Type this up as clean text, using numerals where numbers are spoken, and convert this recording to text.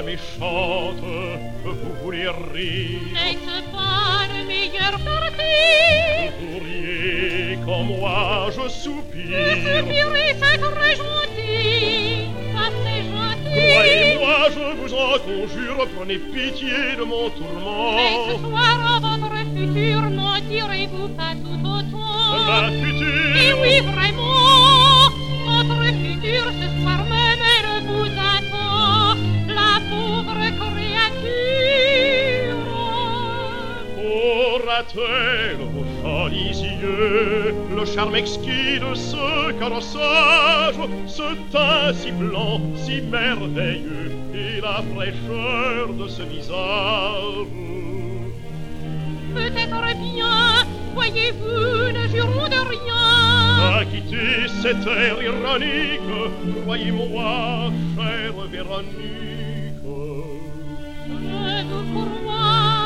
la méchante, vous voulez rire. N'est-ce pas le meilleur parti? Vous pourriez, quand moi je soupire. Soupirer, c'est très gentil, ça c'est gentil. Croyez-moi, je vous en conjure, prenez pitié de mon Mais tourment. ce soir, à votre futur, n'en direz-vous pas tout autant? Ma Et future. oui, vraiment, votre futur ce soir même, elle vous attend, la pauvre créature. Aura-t-elle vos jolis yeux, le charme exquis de ce carrossage, ce teint si blanc, si merveilleux, et la fraîcheur de ce visage? Peut-être bien, voyez-vous, ne jurons de rien. À quitter cet air ironique, croyez-moi, chère Véronique. Je vous crois,